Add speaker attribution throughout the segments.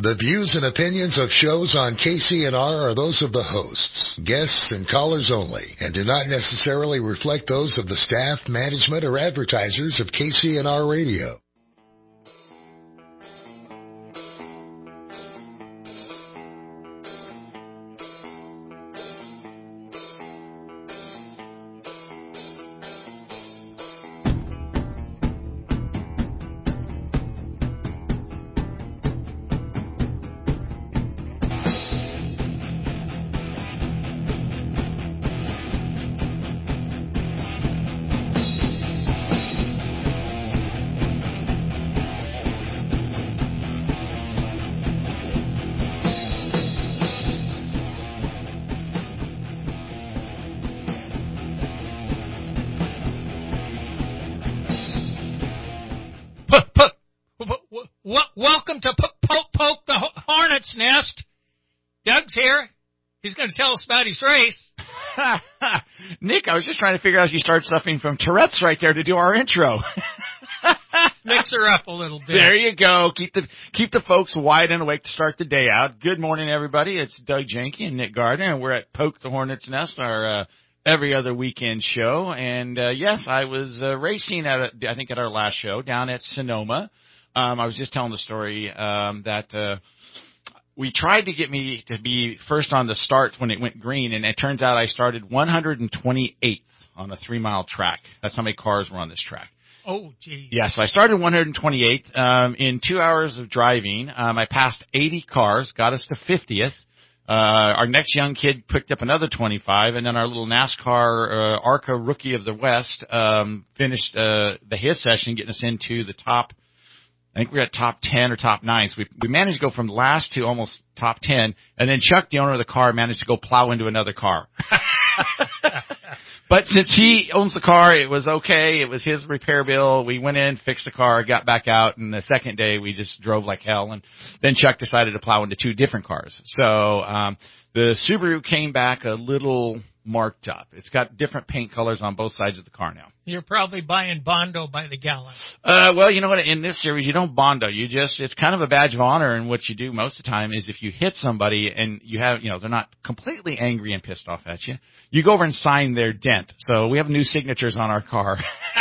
Speaker 1: The views and opinions of shows on KCNR are those of the hosts, guests, and callers only, and do not necessarily reflect those of the staff, management, or advertisers of KCNR Radio.
Speaker 2: Welcome to Poke the Hornet's Nest. Doug's here. He's going to tell us about his race.
Speaker 3: Nick, I was just trying to figure out if you start suffering from Tourette's right there to do our intro.
Speaker 2: Mix her up a little bit.
Speaker 3: There you go. Keep the folks wide and awake to start the day out. Good morning, everybody. It's Doug Janke and Nick Gardner, and we're at Poke the Hornet's Nest, our every other weekend show. And yes, I was racing at our last show down at Sonoma. I was just telling the story that we tried to get me to be first on the start when it went green, and it turns out I started 128th on a 3-mile track. That's how many cars were on this track.
Speaker 2: Oh, geez.
Speaker 3: Yeah, so I started 128th. In 2 hours of driving, I passed 80 cars, got us to 50th. Our next young kid picked up another 25, and then our little NASCAR ARCA Rookie of the West finished his session, getting us into the top. I think we're at top 10 or top 9. So we managed to go from last to almost top 10. And then Chuck, the owner of the car, managed to go plow into another car. But since he owns the car, it was okay. It was his repair bill. We went in, fixed the car, got back out. And the second day, we just drove like hell. And then Chuck decided to plow into 2 different cars. So the Subaru came back a little marked up. It's got different paint colors on both sides of the car now.
Speaker 2: You're probably buying Bondo by the gallon.
Speaker 3: Well, you know what? In this series, you don't Bondo. It's kind of a badge of honor, and what you do most of the time is if you hit somebody and they're not completely angry and pissed off at you, you go over and sign their dent. So we have new signatures on our car.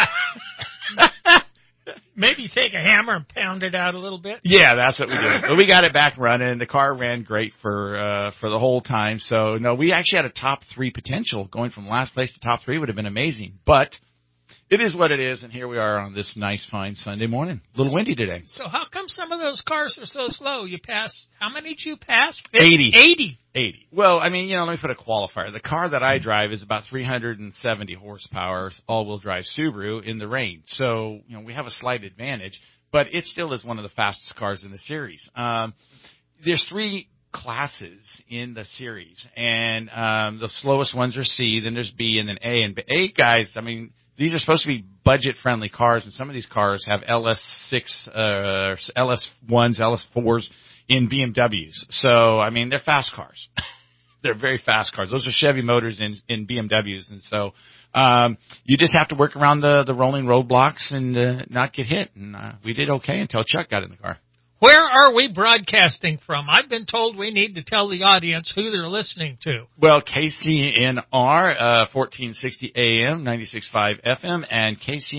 Speaker 2: Maybe take a hammer and pound it out a little bit.
Speaker 3: Yeah, that's what we did. But we got it back running. The car ran great for the whole time. So no, we actually had a top 3 potential. Going from last place to top 3 would have been amazing. But it is what it is, and here we are on this nice, fine Sunday morning. A little windy today.
Speaker 2: So how come some of those cars are so slow? You pass, how many did you pass?
Speaker 3: 80. Well, I mean, let me put a qualifier. The car that I drive is about 370 horsepower, all-wheel drive Subaru in the rain. So, we have a slight advantage, but it still is one of the fastest cars in the series. There's 3 classes in the series, and the slowest ones are C, then there's B, and then A. And A guys, I mean, these are supposed to be budget-friendly cars, and some of these cars have LS6, LS1s, LS4s in BMWs. So, I mean, they're fast cars. They're very fast cars. Those are Chevy motors in BMWs. And so you just have to work around the rolling roadblocks and not get hit. And we did okay until Chuck got in the car.
Speaker 2: Where are we broadcasting from? I've been told we need to tell the audience who they're listening to.
Speaker 3: Well, KCNR, 1460 AM, 96.5 FM, and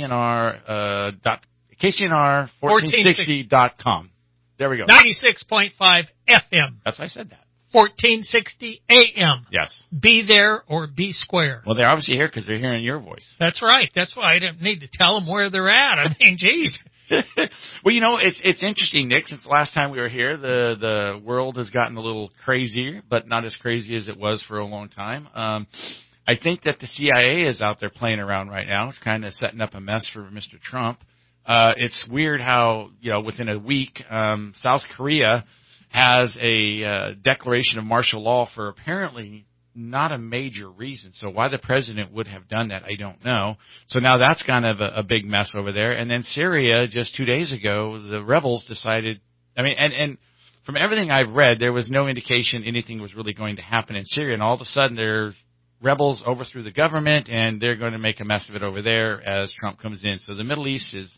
Speaker 3: KCNR1460.com. There we go.
Speaker 2: 96.5 FM.
Speaker 3: That's why I said that.
Speaker 2: 1460 AM.
Speaker 3: Yes.
Speaker 2: Be there or be square.
Speaker 3: Well, they're obviously here because they're hearing your voice.
Speaker 2: That's right. That's why I didn't need to tell them where they're at. I mean, geez.
Speaker 3: Well, it's interesting, Nick. Since the last time we were here, the world has gotten a little crazier, but not as crazy as it was for a long time. I think that the CIA is out there playing around right now. It's kind of setting up a mess for Mr. Trump. It's weird how, within a week, South Korea has a declaration of martial law for apparently not a major reason. So why the president would have done that, I don't know. So now that's kind of a big mess over there. And then Syria, just 2 days ago, the rebels decided, and from everything I've read, there was no indication anything was really going to happen in Syria. And all of a sudden, there's rebels overthrew the government, and they're going to make a mess of it over there as Trump comes in. So the Middle East is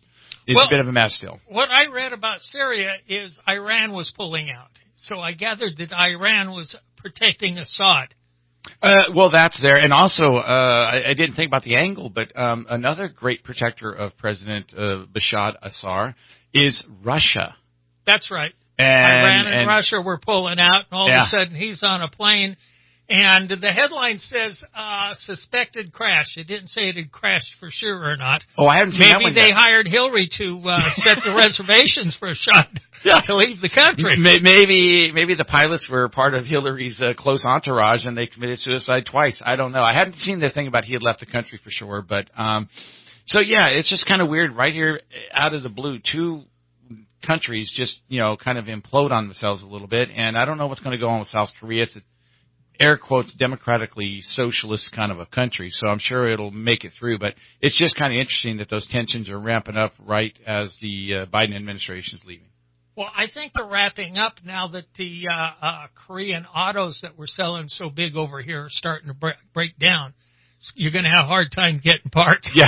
Speaker 3: is a bit of a mess still.
Speaker 2: What I read about Syria is Iran was pulling out. So I gathered that Iran was protecting Assad.
Speaker 3: Well, that's there. And also, I didn't think about the angle, but another great protector of President Bashar Assad is Russia.
Speaker 2: That's right.
Speaker 3: And,
Speaker 2: Iran and Russia were pulling out, and all of a sudden he's on a plane. And the headline says suspected crash. It didn't say it had crashed for sure or not.
Speaker 3: Oh, I haven't seen that one yet.
Speaker 2: Maybe they hired Hillary to set the reservations for a shot to leave the country.
Speaker 3: Maybe the pilots were part of Hillary's close entourage and they committed suicide twice. I don't know. I hadn't seen the thing about he had left the country for sure. But so, yeah, it's just kind of weird right here out of the blue. Two countries just, kind of implode on themselves a little bit. And I don't know what's going to go on with South Korea. It's air quotes, democratically socialist kind of a country, so I'm sure it'll make it through. But it's just kind of interesting that those tensions are ramping up right as the Biden administration is leaving.
Speaker 2: Well, I think they're wrapping up now that the Korean autos that were selling so big over here are starting to break down. You're going to have a hard time getting parts.
Speaker 3: Yeah.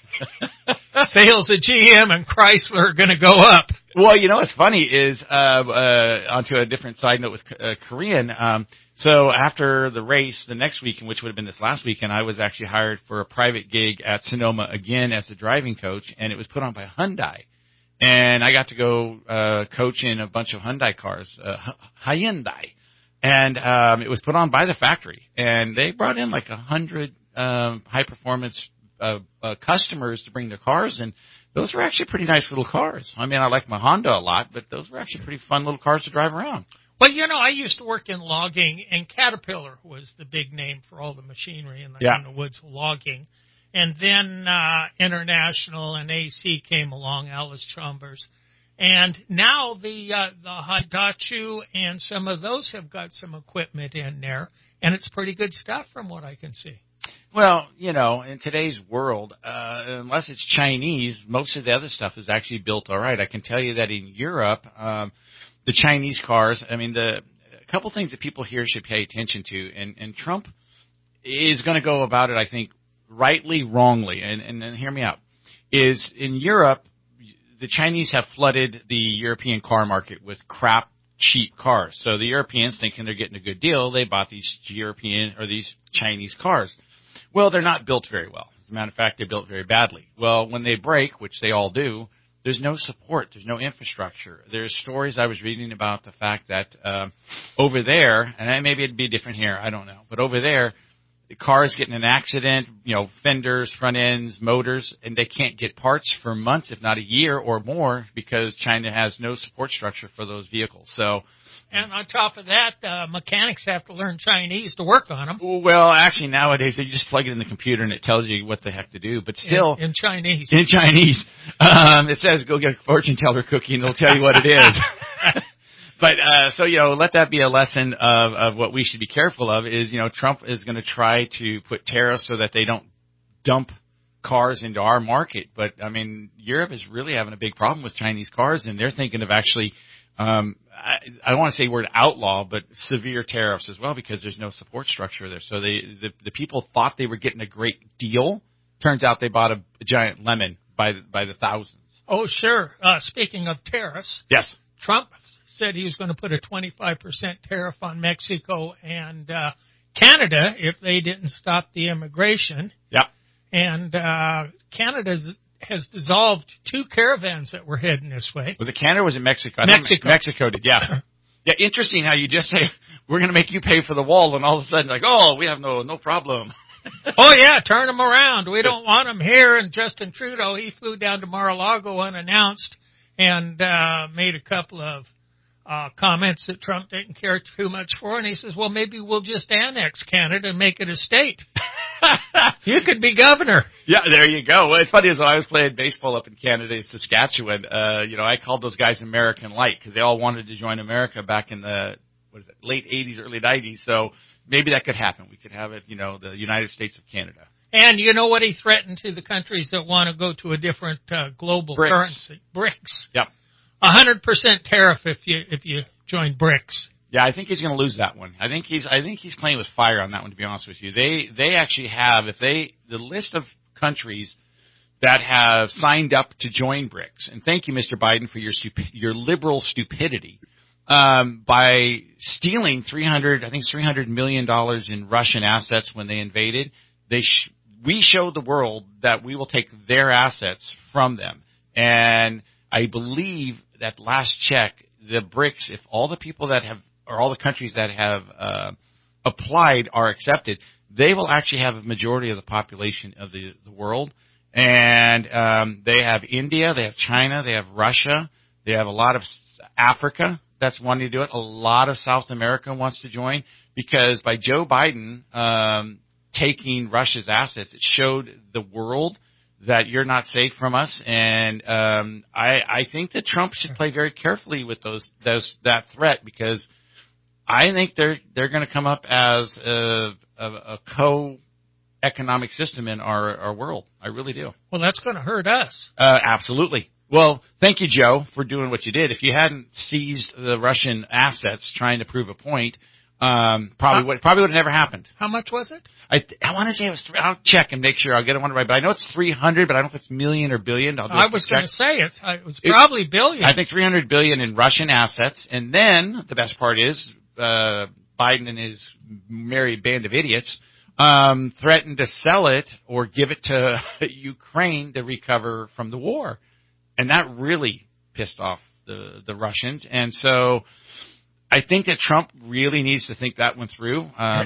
Speaker 2: Sales of GM and Chrysler are going to go up.
Speaker 3: Well, what's funny is, onto a different side note with Korean, so after the race, the next weekend, which would have been this last weekend, I was actually hired for a private gig at Sonoma again as a driving coach, and it was put on by Hyundai. And I got to go coach in a bunch of Hyundai cars, Hyundai. And it was put on by the factory. And they brought in like 100 high-performance customers to bring their cars, and those were actually pretty nice little cars. I mean, I like my Honda a lot, but those were actually pretty fun little cars to drive around.
Speaker 2: Well, I used to work in logging, and Caterpillar was the big name for all the machinery in the woods logging. And then International and AC came along, Alice Chambers. And now the Hitachi and some of those have got some equipment in there, and it's pretty good stuff from what I can see.
Speaker 3: Well, in today's world, unless it's Chinese, most of the other stuff is actually built all right. I can tell you that in Europe, the Chinese cars, I mean, a couple things that people here should pay attention to, and Trump is going to go about it, I think, rightly, wrongly, and hear me out, is in Europe, the Chinese have flooded the European car market with crap, cheap cars. So the Europeans, thinking they're getting a good deal, they bought these these Chinese cars. Well, they're not built very well. As a matter of fact, they're built very badly. Well, when they break, which they all do, there's no support. There's no infrastructure. There's stories I was reading about the fact that over there, and maybe it'd be different here, I don't know, but over there, the cars get in an accident, fenders, front ends, motors, and they can't get parts for months, if not a year or more, because China has no support structure for those vehicles. So,
Speaker 2: and on top of that, mechanics have to learn Chinese to work on them.
Speaker 3: Well, actually, nowadays, you just plug it in the computer and it tells you what the heck to do. But still,
Speaker 2: in Chinese.
Speaker 3: In Chinese. It says, go get a fortune teller cookie and they'll tell you what it is. But, so, let that be a lesson of what we should be careful of is, Trump is going to try to put tariffs so that they don't dump cars into our market. But, I mean, Europe is really having a big problem with Chinese cars, and they're thinking of actually, I don't want to say word outlaw, but severe tariffs as well, because there's no support structure there. So the people thought they were getting a great deal. Turns out they bought a giant lemon by the thousands.
Speaker 2: Oh, sure. Speaking of tariffs.
Speaker 3: Yes.
Speaker 2: Trump said he was going to put a 25% tariff on Mexico and Canada if they didn't stop the immigration.
Speaker 3: Yeah.
Speaker 2: And Canada has dissolved 2 caravans that were heading this way.
Speaker 3: Was it Canada or was it Mexico?
Speaker 2: Mexico
Speaker 3: did, yeah. Yeah, interesting how you just say, we're going to make you pay for the wall, and all of a sudden, like, oh, we have no problem.
Speaker 2: Oh, yeah, turn them around. We don't want them here. And Justin Trudeau, he flew down to Mar-a-Lago unannounced and made a couple of comments that Trump didn't care too much for, and he says, well, maybe we'll just annex Canada and make it a state. You could be governor.
Speaker 3: Yeah, there you go. Well, it's funny, as when I was playing baseball up in Canada, in Saskatchewan, I called those guys American Light because they all wanted to join America back in the, late 80s, early 90s, so maybe that could happen. We could have it, the United States of Canada.
Speaker 2: And you know what he threatened to the countries that want to go to a different global currency? BRICS.
Speaker 3: Yep.
Speaker 2: 100% tariff if you join BRICS.
Speaker 3: Yeah, I think he's going to lose that one. I think he's playing with fire on that one, to be honest with you. They actually have, the list of countries that have signed up to join BRICS. And thank you, Mr. Biden, for your liberal stupidity by stealing $300 million in Russian assets when they invaded. We showed the world that we will take their assets from them. And I believe that last check, the BRICS, if all the people that have, or all the countries that have applied are accepted, they will actually have a majority of the population of the world. And they have India, they have China, they have Russia, they have a lot of Africa that's wanting to do it. A lot of South America wants to join, because by Joe Biden taking Russia's assets, it showed the world that you're not safe from us. And I think that Trump should play very carefully with that threat, because I think they're going to come up as a co-economic system in our world. I really do.
Speaker 2: Well, that's going to hurt us.
Speaker 3: Absolutely. Well, thank you, Joe, for doing what you did. If you hadn't seized the Russian assets trying to prove a point, probably would have never happened.
Speaker 2: How much was it?
Speaker 3: I want to say it was. I'll check and make sure I'll get it one right. But I know it's 300, but I don't know if it's million or billion.
Speaker 2: I was going to say it was probably billion.
Speaker 3: I think 300 billion in Russian assets, and then the best part is Biden and his merry band of idiots threatened to sell it or give it to Ukraine to recover from the war. And that really pissed off the Russians. And so I think that Trump really needs to think that one through,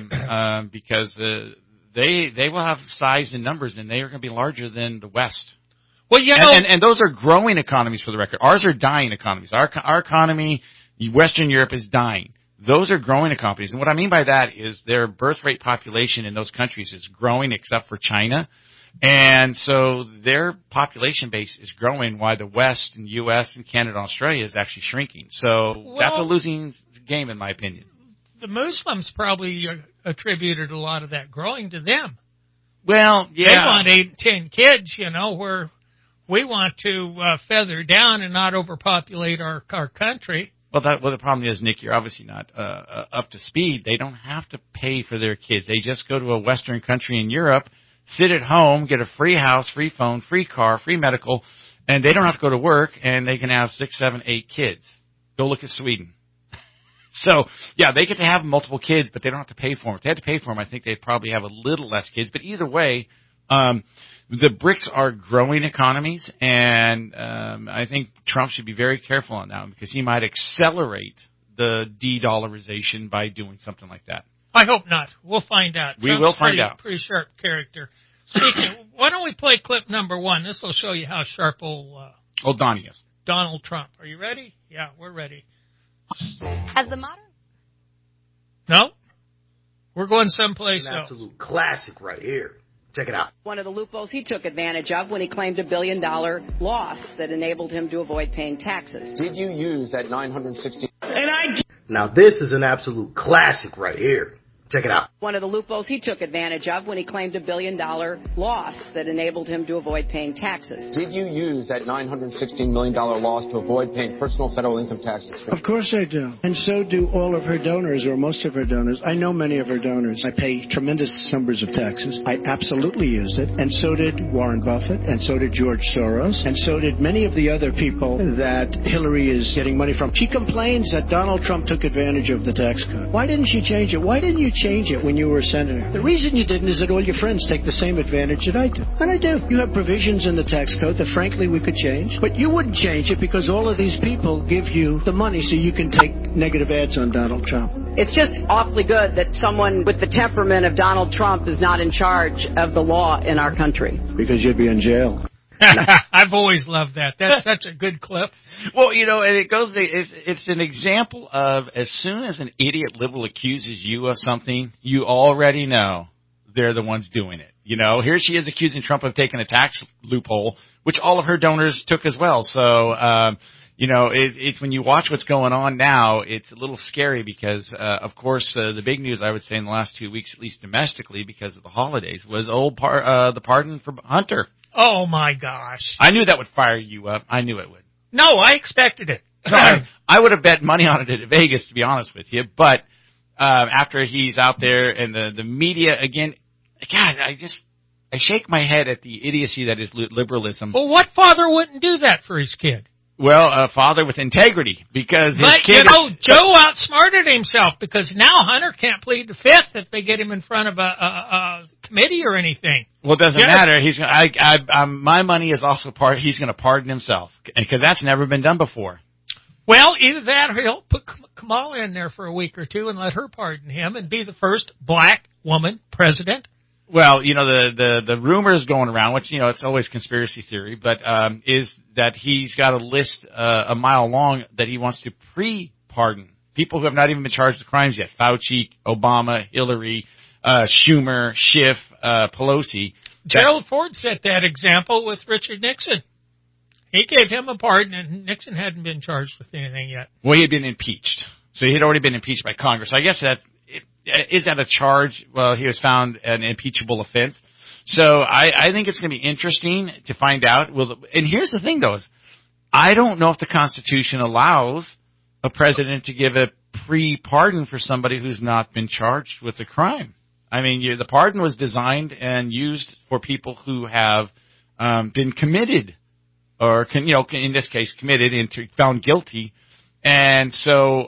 Speaker 3: because they will have size and numbers, and they are going to be larger than the West.
Speaker 2: Well,
Speaker 3: and those are growing economies, for the record. Ours are dying economies. Our economy, Western Europe, is dying. Those are growing economies. And what I mean by that is their birth rate population in those countries is growing, except for China. And so their population base is growing, while the West and U.S. and Canada and Australia is actually shrinking. So that's a losing game, in my opinion.
Speaker 2: The Muslims probably attributed a lot of that growing to them.
Speaker 3: Well, yeah.
Speaker 2: They want 8 and 10 kids, where we want to feather down and not overpopulate our country.
Speaker 3: Well, the problem is, Nick, you're obviously not up to speed. They don't have to pay for their kids. They just go to a Western country in Europe, sit at home, get a free house, free phone, free car, free medical, and they don't have to go to work, and they can have 6, 7, 8 kids. Go look at Sweden. So, yeah, they get to have multiple kids, but they don't have to pay for them. If they had to pay for them, I think they'd probably have a little less kids. But either way, the BRICS are growing economies, and I think Trump should be very careful on that one, because he might accelerate the de-dollarization by doing something like that.
Speaker 2: I hope not. We'll find out.
Speaker 3: We will find out.
Speaker 2: Pretty sharp character. Speaking, why don't we play clip number 1? This will show you how sharp old
Speaker 3: Donnie is.
Speaker 2: Donald Trump. Are you ready? Yeah, we're ready.
Speaker 4: As the modern?
Speaker 2: No. We're going someplace else.
Speaker 5: An absolute classic right here. Check it out.
Speaker 4: One of the loopholes he took advantage of when he claimed $1 billion loss that enabled him to avoid paying taxes.
Speaker 6: Did you use that 960?
Speaker 5: Now this is an absolute classic right here. Check it out.
Speaker 4: One of the loopholes he took advantage of when he claimed $1 billion loss that enabled him to avoid paying taxes.
Speaker 6: Did you use that $916 million loss to avoid paying personal federal income taxes?
Speaker 7: Of course I do. And so do all of her donors, or most of her donors. I know many of her donors. I pay tremendous numbers of taxes. I absolutely used it. And so did Warren Buffett. And so did George Soros. And so did many of the other people that Hillary is getting money from. She complains that Donald Trump took advantage of the tax code. Why didn't she change it? Why didn't you change it when you were a senator? The reason you didn't is that all your friends take the same advantage that I do. And I do. You have provisions in the tax code that frankly we could change, but you wouldn't change it because all of these people give you the money so you can take negative ads on Donald Trump.
Speaker 4: It's just awfully good that someone with the temperament of Donald Trump is not in charge of the law in our country.
Speaker 7: Because you'd be in jail.
Speaker 2: I've always loved that. That's such a good clip.
Speaker 3: Well, and it goes. It's an example of, as soon as an idiot liberal accuses you of something, you already know they're the ones doing it. Here she is accusing Trump of taking a tax loophole, which all of her donors took as well. So, it's when you watch what's going on now, it's a little scary because, of course, the big news I would say in the last 2 weeks, at least domestically, because of the holidays, was the pardon for Hunter.
Speaker 2: Oh my gosh!
Speaker 3: I knew that would fire you up. I knew it would.
Speaker 2: No, I expected it.
Speaker 3: I would have bet money on it at Vegas, to be honest with you. But after he's out there and the media again, God, I shake my head at the idiocy that is liberalism.
Speaker 2: Well, what father wouldn't do that for his kid?
Speaker 3: Well, a father with integrity, because his kid
Speaker 2: Joe outsmarted himself, because now Hunter can't plead the fifth if they get him in front of a committee or anything.
Speaker 3: Well, it doesn't matter. He's my money is also he's going to pardon himself, because that's never been done before.
Speaker 2: Well, either that or he'll put Kamala in there for a week or two and let her pardon him and be the first black woman president.
Speaker 3: Well, you know, the rumors going around, which, you know, it's always conspiracy theory, but is that he's got a list a mile long that he wants to pre-pardon people who have not even been charged with crimes yet. Fauci, Obama, Hillary, Schumer, Schiff, Pelosi.
Speaker 2: Gerald Ford set that example with Richard Nixon. He gave him a pardon, and Nixon hadn't been charged with anything yet.
Speaker 3: Well, he had been impeached. So he had already been impeached by Congress. So I guess is that a charge? Well, he was found an impeachable offense. So I think it's going to be interesting to find out. And here's the thing, though, is I don't know if the Constitution allows a president to give a pre-pardon for somebody who's not been charged with a crime. I mean, the pardon was designed and used for people who have been committed, or in this case, committed and found guilty. And so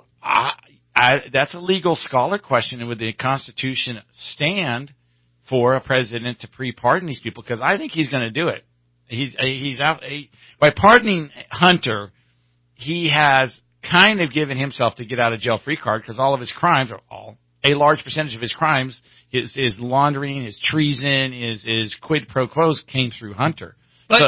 Speaker 3: that's a legal scholar question. And would the Constitution stand for a president to pre-pardon these people? Because I think he's going to do it. He's out by pardoning Hunter. He has kind of given himself to get out of jail free card, because all of his crimes, a large percentage of his crimes, his laundering, his treason, his quid pro quos came through Hunter.
Speaker 2: But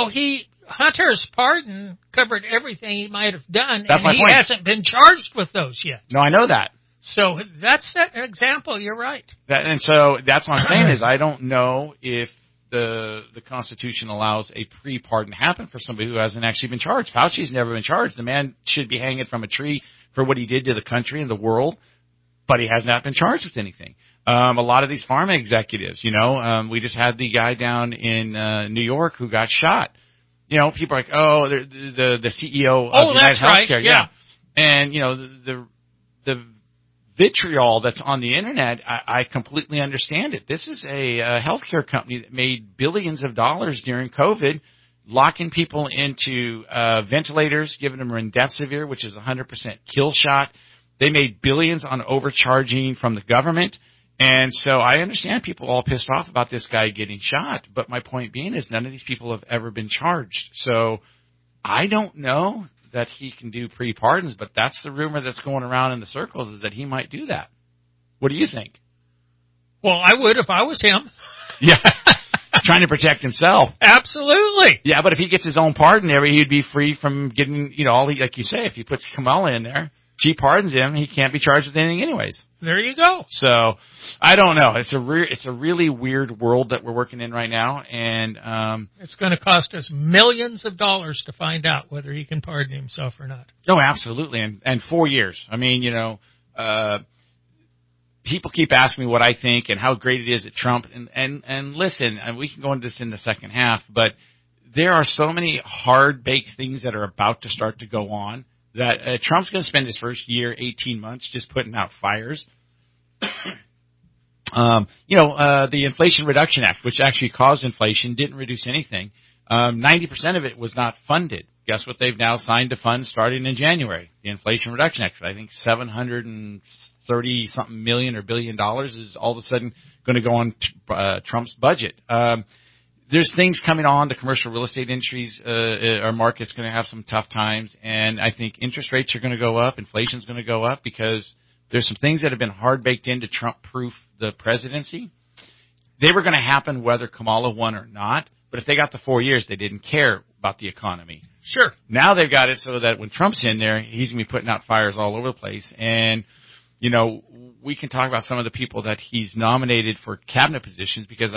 Speaker 2: Hunter's pardon covered everything he might have done,
Speaker 3: and he
Speaker 2: hasn't been charged with those yet.
Speaker 3: No, I know that.
Speaker 2: So that's an example. You're right.
Speaker 3: And so that's what I'm saying is I don't know if the Constitution allows a pre-pardon happen for somebody who hasn't actually been charged. Fauci's never been charged. The man should be hanging from a tree for what he did to the country and the world, but he has not been charged with anything. A lot of these pharma executives, we just had the guy down in New York who got shot. People are like, the CEO of United Healthcare.
Speaker 2: Right. Yeah.
Speaker 3: And, the vitriol that's on the internet, I completely understand it. This is a healthcare company that made billions of dollars during COVID, locking people into ventilators, giving them remdesivir, which is 100% kill shot. They made billions on overcharging from the government. And so I understand people all pissed off about this guy getting shot. But my point being is none of these people have ever been charged. So I don't know that he can do pre-pardons, but that's the rumor that's going around in the circles, is that he might do that. What do you think?
Speaker 2: Well, I would if I was him.
Speaker 3: Yeah. Trying to protect himself.
Speaker 2: Absolutely.
Speaker 3: Yeah, but if he gets his own pardon there, he'd be free from getting, like you say, if he puts Kamala in there, she pardons him, he can't be charged with anything anyways.
Speaker 2: There you go.
Speaker 3: So, I don't know. It's a really weird world that we're working in right now, and
Speaker 2: it's going to cost us millions of dollars to find out whether he can pardon himself or not.
Speaker 3: No, absolutely, and 4 years. I mean, people keep asking me what I think and how great it is at Trump, and listen, and we can go into this in the second half, but there are so many hard-baked things that are about to start to go on that Trump's going to spend his first year, 18 months, just putting out fires. The Inflation Reduction Act, which actually caused inflation, didn't reduce anything. 90% of it was not funded. Guess what they've now signed to fund starting in January? The Inflation Reduction Act. I think $730-something million or $1 billion is all of a sudden going to go on Trump's budget. There's things coming on. The commercial real estate industries, our market's going to have some tough times, and I think interest rates are going to go up. Inflation's going to go up because there's some things that have been hard baked into Trump-proof the presidency. They were going to happen whether Kamala won or not, but if they got the 4 years, they didn't care about the economy.
Speaker 2: Sure.
Speaker 3: Now they've got it so that when Trump's in there, he's going to be putting out fires all over the place, and we can talk about some of the people that he's nominated for cabinet positions, because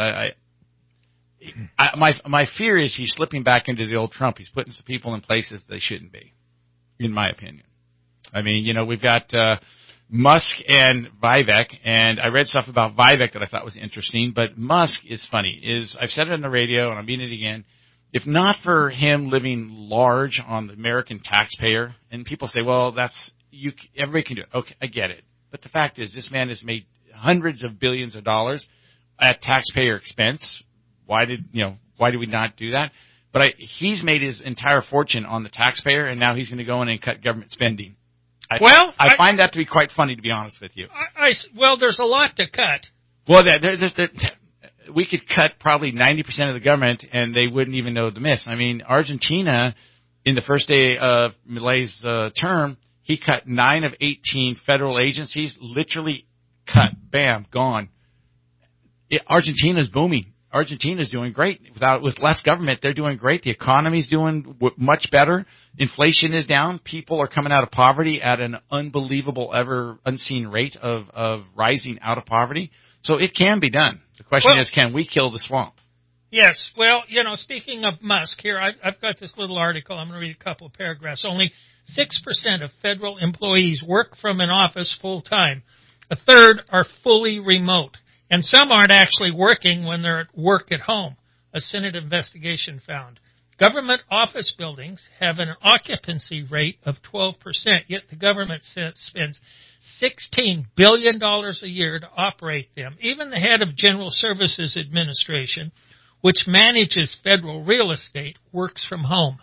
Speaker 3: my fear is he's slipping back into the old Trump. He's putting some people in places they shouldn't be, in my opinion. I mean, we've got Musk and Vivek, and I read stuff about Vivek that I thought was interesting, but Musk is funny. I've said it on the radio, and I'm meaning it again. If not for him living large on the American taxpayer, and people say, well, everybody can do it. Okay, I get it. But the fact is, this man has made hundreds of billions of dollars at taxpayer expense Why did we not do that? But he's made his entire fortune on the taxpayer, and now he's going to go in and cut government spending. I find that to be quite funny, to be honest with you.
Speaker 2: Well, there's a lot to cut.
Speaker 3: Well, we could cut probably 90% of the government, and they wouldn't even know the miss. I mean, Argentina, in the first day of Milei's term, he cut 9 of 18 federal agencies, literally cut, bam, gone. Argentina's booming. Argentina's doing great. With less government, they're doing great. The economy's doing much better. Inflation is down. People are coming out of poverty at an unbelievable, ever unseen rate of rising out of poverty. So it can be done. The question is, can we kill the swamp?
Speaker 2: Yes. Well, speaking of Musk, here I've got this little article. I'm going to read a couple of paragraphs. Only 6% of federal employees work from an office full time. A third are fully remote. And some aren't actually working when they're at work at home, a Senate investigation found. Government office buildings have an occupancy rate of 12%, yet the government spends $16 billion a year to operate them. Even the head of General Services Administration, which manages federal real estate, works from home.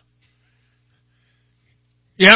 Speaker 2: You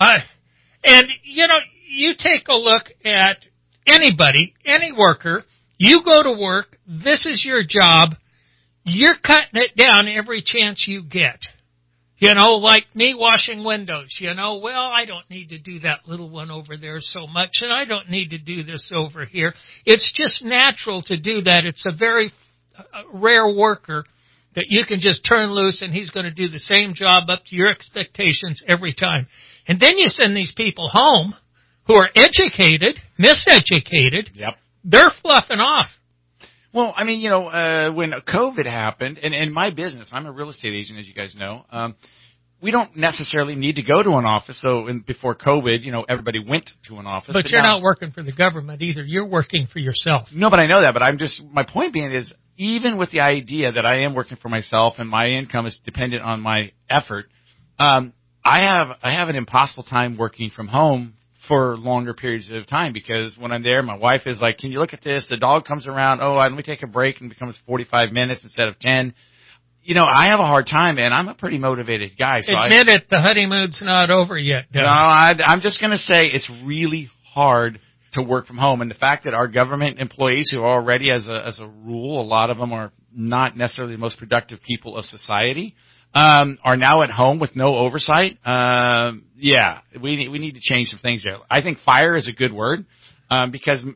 Speaker 2: take a look at anybody, any worker. You go to work, this is your job, you're cutting it down every chance you get. Like me washing windows, I don't need to do that little one over there so much, and I don't need to do this over here. It's just natural to do that. It's a very rare worker that you can just turn loose and he's going to do the same job up to your expectations every time. And then you send these people home who are educated, miseducated.
Speaker 3: Yep.
Speaker 2: They're fluffing off.
Speaker 3: Well, I mean, when COVID happened, and in my business, I'm a real estate agent, as you guys know, we don't necessarily need to go to an office. So before COVID, everybody went to an office.
Speaker 2: But you're not working for the government either. You're working for yourself.
Speaker 3: No, but I know that. But my point being is, even with the idea that I am working for myself and my income is dependent on my effort, I have an impossible time working from home for longer periods of time, because when I'm there, my wife is like, can you look at this? The dog comes around. Oh, let me take a break, and it becomes 45 minutes instead of 10. I have a hard time, and I'm a pretty motivated guy. So
Speaker 2: Admit it, the honeymoon's not over yet, Doug.
Speaker 3: No, I'm just going to say it's really hard to work from home. And the fact that our government employees, who are already, as a rule, a lot of them are not necessarily the most productive people of society, are now at home with no oversight. We need to change some things there. I think fire is a good word, because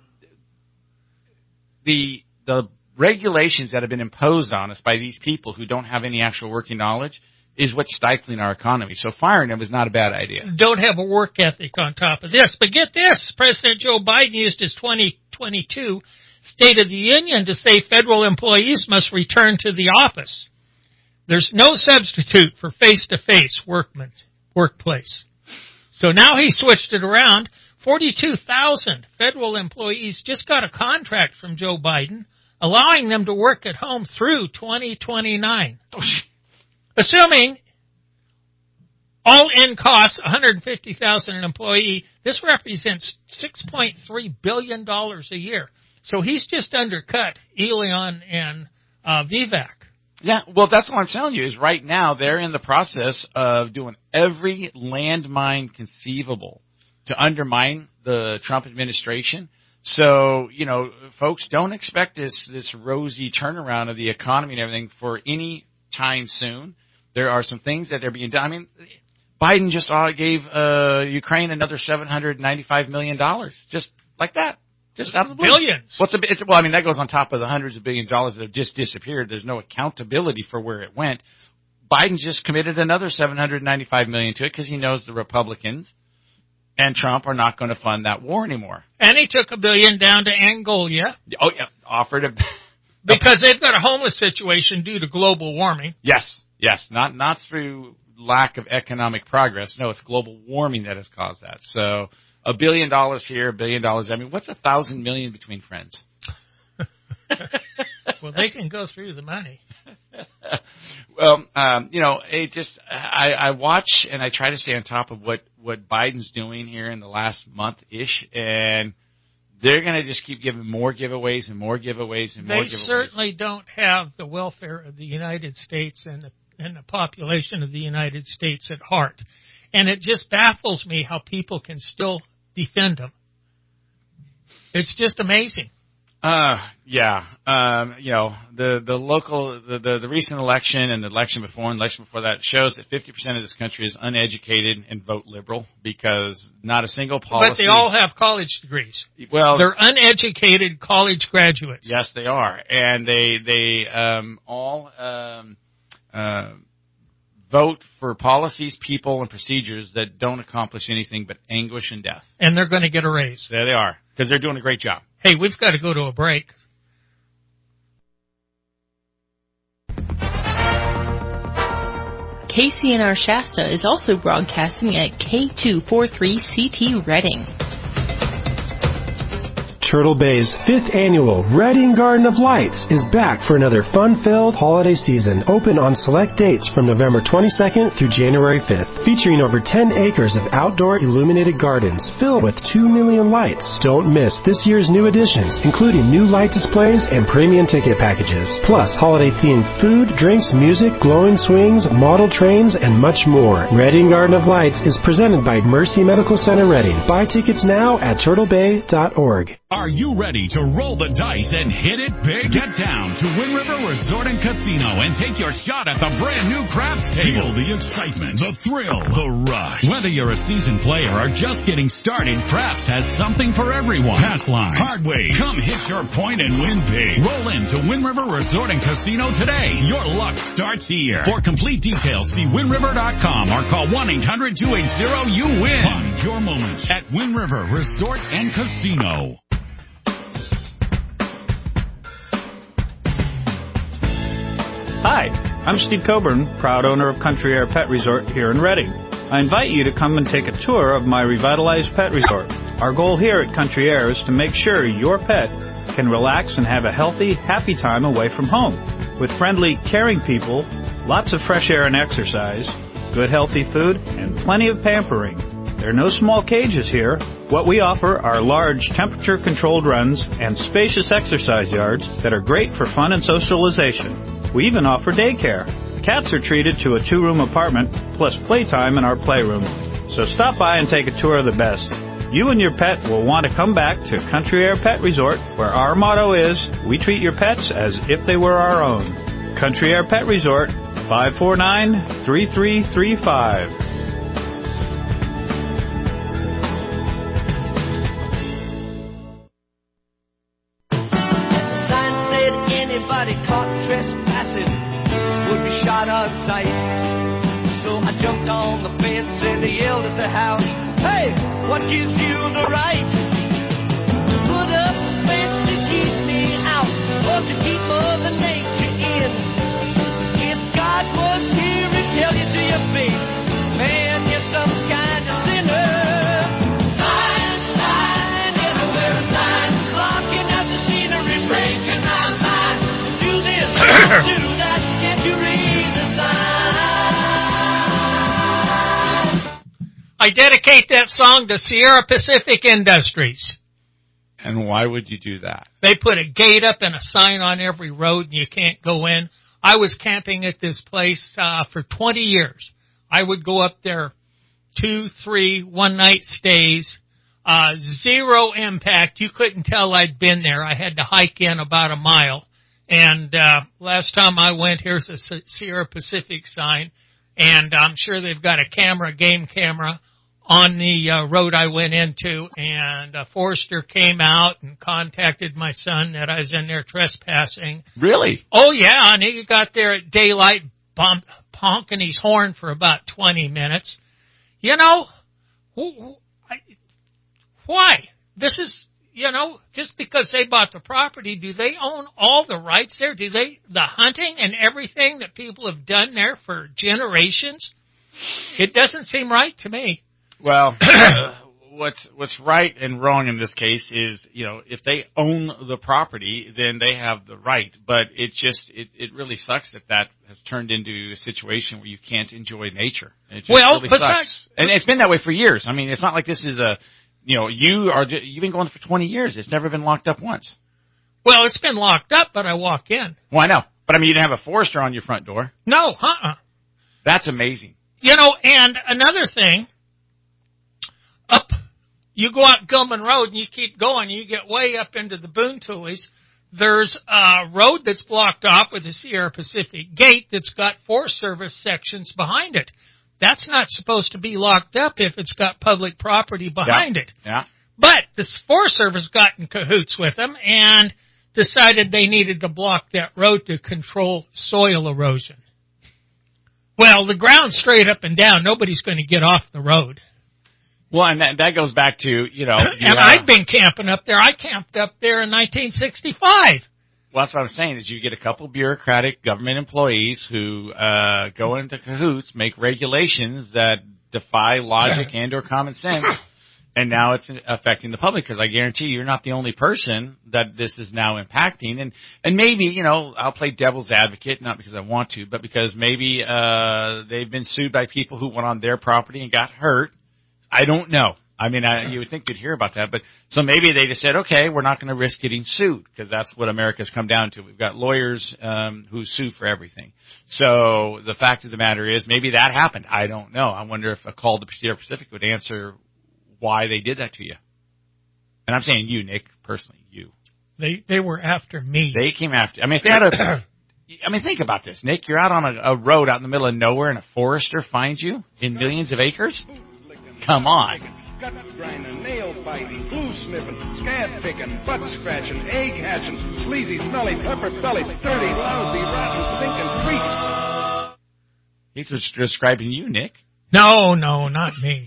Speaker 3: the regulations that have been imposed on us by these people who don't have any actual working knowledge is what's stifling our economy. So firing them is not a bad idea.
Speaker 2: Don't have a work ethic on top of this. But get this, President Joe Biden used his 2022 State of the Union to say federal employees must return to the office. There's no substitute for face-to-face workplace. So now he switched it around. 42,000 federal employees just got a contract from Joe Biden, allowing them to work at home through 2029. Assuming all-in costs $150,000 an employee, this represents $6.3 billion a year. So he's just undercut Elion and VVAC.
Speaker 3: Yeah, well, that's what I'm telling you, is right now they're in the process of doing every landmine conceivable to undermine the Trump administration. So, folks, don't expect this rosy turnaround of the economy and everything for any time soon. There are some things that are being done. I mean, Biden just gave Ukraine another $795 million, just like that. Just out of the blue.
Speaker 2: Billions.
Speaker 3: That goes on top of the hundreds of billions of dollars that have just disappeared. There's no accountability for where it went. Biden's just committed another $795 million to it because he knows the Republicans and Trump are not going to fund that war anymore.
Speaker 2: And he took $1 billion down to Angola.
Speaker 3: Oh, yeah, offered a
Speaker 2: because they've got a homeless situation due to global warming.
Speaker 3: Yes, not through lack of economic progress. No, it's global warming that has caused that. So $1 billion here, $1 billion. I mean, what's 1,000 million between friends?
Speaker 2: Well, they can go through the money.
Speaker 3: Well, I watch and I try to stay on top of what Biden's doing here in the last month-ish, and They're going to just keep giving more giveaways and more giveaways and more giveaways. They
Speaker 2: certainly don't have the welfare of the United States and the population of the United States at heart. And it just baffles me how people can still defend them. It's just amazing.
Speaker 3: Yeah. The recent election and the election before that shows that 50% of this country is uneducated and vote liberal because not a single policy.
Speaker 2: But they all have college degrees.
Speaker 3: Well,
Speaker 2: they're uneducated college graduates.
Speaker 3: Yes, they are. And they all vote for policies, people, and procedures that don't accomplish anything but anguish and death.
Speaker 2: And they're going to get a raise.
Speaker 3: There they are, because they're doing a great job.
Speaker 2: Hey, we've got to go to a break.
Speaker 8: KCNR Shasta is also broadcasting at K243CT Redding.
Speaker 9: Turtle Bay's 5th annual Redding Garden of Lights is back for another fun-filled holiday season, open on select dates from November 22nd through January 5th, featuring over 10 acres of outdoor illuminated gardens filled with 2 million lights. Don't miss this year's new additions, including new light displays and premium ticket packages, plus holiday-themed food, drinks, music, glowing swings, model trains, and much more. Redding Garden of Lights is presented by Mercy Medical Center Redding. Buy tickets now at turtlebay.org.
Speaker 10: Are you ready to roll the dice and hit it big? Get down to Wind River Resort and Casino and take your shot at the brand new craps table. Feel the excitement, the thrill, the rush. Whether you're a seasoned player or just getting started, Craps has something for everyone. Pass line, hard way, come hit your point and win big. Roll into Wind River Resort and Casino today. Your luck starts here. For complete details, see windriver.com or call 1-800-280-YOU-WIN. Find your moments at Wind River Resort and Casino.
Speaker 11: Hi, I'm Steve Coburn, proud owner of Country Air Pet Resort here in Redding. I invite you to come and take a tour of my revitalized pet resort. Our goal here at Country Air is to make sure your pet can relax and have a healthy, happy time away from home. With friendly, caring people, lots of fresh air and exercise, good healthy food, and plenty of pampering. There are no small cages here. What we offer are large temperature-controlled runs and spacious exercise yards that are great for fun and socialization. We even offer daycare. Cats are treated to a 2-room apartment, plus playtime in our playroom. So stop by and take a tour of the best. You and your pet will want to come back to Country Air Pet Resort, where our motto is, we treat your pets as if they were our own. Country Air Pet Resort, 549-3335.
Speaker 12: Shot on sight. So I jumped on the fence and I yelled at the house, hey, what gives you the right to put up the fence to keep me out or to keep Mother Nature in? If God was here, he'd tell you to your face, man, you're some kind of sinner. Signs, sign, everywhere a sign, blocking out the scenery, breaking our mind. Do this, do that, can't you read?
Speaker 2: I dedicate that song to Sierra Pacific Industries.
Speaker 3: And why would you do that?
Speaker 2: They put a gate up and a sign on every road and you can't go in. I was camping at this place for 20 years. I would go up there 2, 3 one-night stays. Zero impact. You couldn't tell I'd been there. I had to hike in about a mile. And last time I went, here's a Sierra Pacific sign. And I'm sure they've got a game camera on the road I went into, and a forester came out and contacted my son that I was in there trespassing.
Speaker 3: Really?
Speaker 2: Oh, yeah, and he got there at daylight, honking his horn for about 20 minutes. You know, why? This is, you know, just because they bought the property, do they own all the rights there? Do they, the hunting and everything that people have done there for generations? It doesn't seem right to me.
Speaker 3: Well, what's right and wrong in this case is, you know, if they own the property, then they have the right. But it really sucks that has turned into a situation where you can't enjoy nature. It just really sucks. And it's been that way for years. I mean, it's not like this is you've been going for 20 years. It's never been locked up once.
Speaker 2: Well, it's been locked up, but I walk in.
Speaker 3: Well, I know. But, I mean, you didn't have a forester on your front door.
Speaker 2: No,
Speaker 3: That's amazing.
Speaker 2: And another thing, you go out Gilman Road and you keep going, you get way up into the Boontoolies. There's a road that's blocked off with a Sierra Pacific gate that's got Forest Service sections behind it. That's not supposed to be locked up if it's got public property behind it.
Speaker 3: Yeah.
Speaker 2: But the Forest Service got in cahoots with them and decided they needed to block that road to control soil erosion. Well, the ground's straight up and down. Nobody's going to get off the road.
Speaker 3: Well, and that goes back to,
Speaker 2: and I've been camping up there. I camped up there in 1965.
Speaker 3: Well, that's what I'm saying, is you get a couple bureaucratic government employees who go into cahoots, make regulations that defy logic and or common sense, and now it's affecting the public, because I guarantee you're not the only person that this is now impacting. And maybe, I'll play devil's advocate, not because I want to, but because maybe they've been sued by people who went on their property and got hurt. I don't know. I mean, you would think you'd hear about that. But so maybe they just said, okay, we're not going to risk getting sued, because that's what America's come down to. We've got lawyers who sue for everything. So the fact of the matter is, maybe that happened. I don't know. I wonder if a call to Sierra Pacific would answer why they did that to you. And I'm saying you, Nick, personally, you.
Speaker 2: They were after me.
Speaker 3: They came after. I mean, if they had think about this, Nick. You're out on a road out in the middle of nowhere, and a forester finds you in millions of acres. Come on.
Speaker 13: Gut grinding, nail biting, glue sniffing, scab picking, butt scratching, egg hatching, sleazy, smelly, pepper belly, dirty, lousy, rotten, stinking freaks.
Speaker 3: He was describing you, Nick.
Speaker 2: No, not me.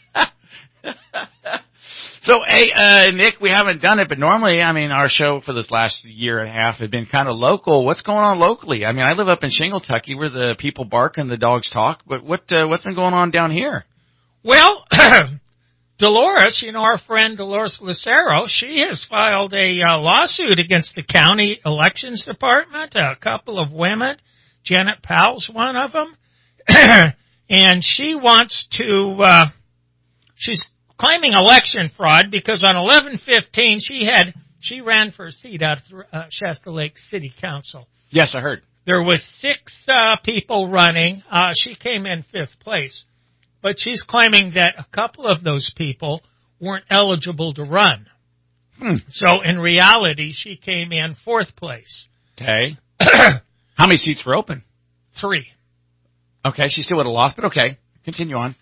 Speaker 3: So, hey, Nick, we haven't done it, but normally, I mean, our show for this last year and a half had been kind of local. What's going on locally? I mean, I live up in Shingletucky where the people bark and the dogs talk, but what's been going on down here?
Speaker 2: Well, Dolores, our friend Dolores Lucero, she has filed a lawsuit against the county elections department, a couple of women. Janet Powell's one of them. And she wants to, she's claiming election fraud because on 11/15 she ran for a seat out of Shasta Lake City Council.
Speaker 3: Yes, I heard.
Speaker 2: There was 6 people running. She came in 5th place. But she's claiming that a couple of those people weren't eligible to run. So in reality, she came in 4th place.
Speaker 3: Okay. How many seats were open?
Speaker 2: 3.
Speaker 3: Okay, she still would have lost, but okay. Continue on.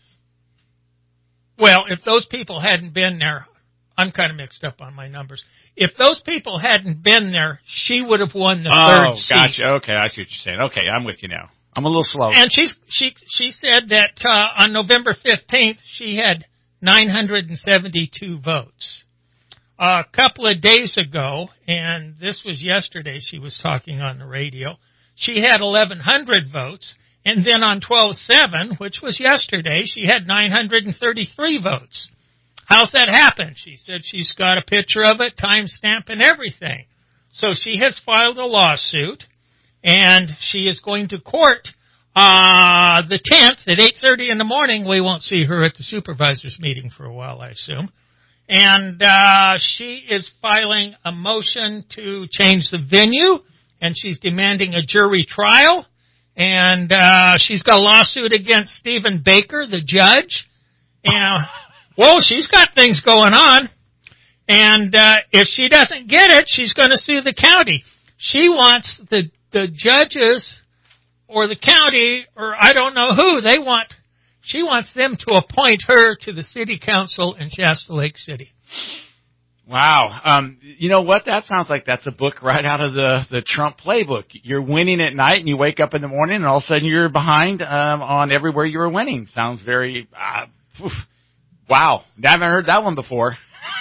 Speaker 2: Well, if those people hadn't been there, I'm kind of mixed up on my numbers. If those people hadn't been there, she would have won the 3rd seat.
Speaker 3: Oh, gotcha. Okay, I see what you're saying. Okay, I'm with you now. I'm a little slow.
Speaker 2: And she said that on November 15th, she had 972 votes. A couple of days ago, and this was yesterday, she was talking on the radio, she had 1,100 votes. And then on 12/7, which was yesterday, she had 933 votes. How's that happen? She said she's got a picture of it, timestamp and everything. So she has filed a lawsuit. And she is going to court the 10th at 8:30 in the morning. We won't see her at the supervisors meeting for a while, I assume. And she is filing a motion to change the venue, and she's demanding a jury trial. And she's got a lawsuit against Stephen Baker, the judge. And, she's got things going on. And if she doesn't get it, she's going to sue the county. She wants the judges or the county or I don't know who she wants them to appoint her to the city council in Shasta Lake City.
Speaker 3: Wow. You know what? That sounds like that's a book right out of the Trump playbook. You're winning at night and you wake up in the morning and all of a sudden you're behind on everywhere you were winning. Sounds very, wow. I haven't heard that one before.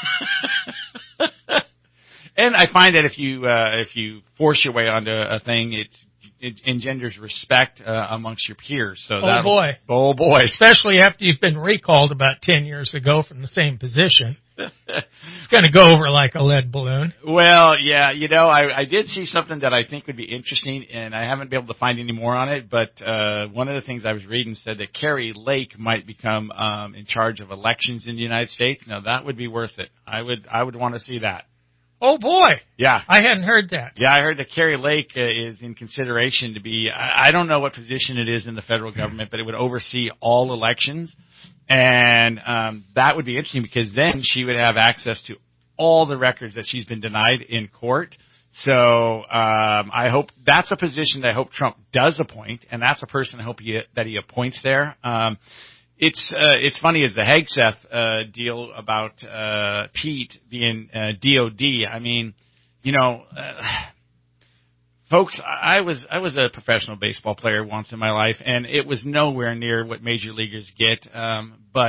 Speaker 3: And I find that if you force your way onto a thing, it engenders respect amongst your peers. So oh boy,
Speaker 2: especially after you've been recalled about 10 years ago from the same position. It's going to go over like a lead balloon.
Speaker 3: Well, yeah, I did see something that I think would be interesting, and I haven't been able to find any more on it, but one of the things I was reading said that Kari Lake might become in charge of elections in the United States. Now, that would be worth it. I would want to see that.
Speaker 2: Oh, boy.
Speaker 3: Yeah.
Speaker 2: I hadn't heard that.
Speaker 3: Yeah, I heard that Kari Lake is in consideration to be, I don't know what position it is in the federal government, but it would oversee all elections. And that would be interesting because then she would have access to all the records that she's been denied in court. So I hope that's a position that I hope Trump does appoint, and that's a person I hope that he appoints there. It's funny as the Hegseth deal about Pete being DOD. I mean, folks, I was a professional baseball player once in my life, and it was nowhere near what major leaguers get. But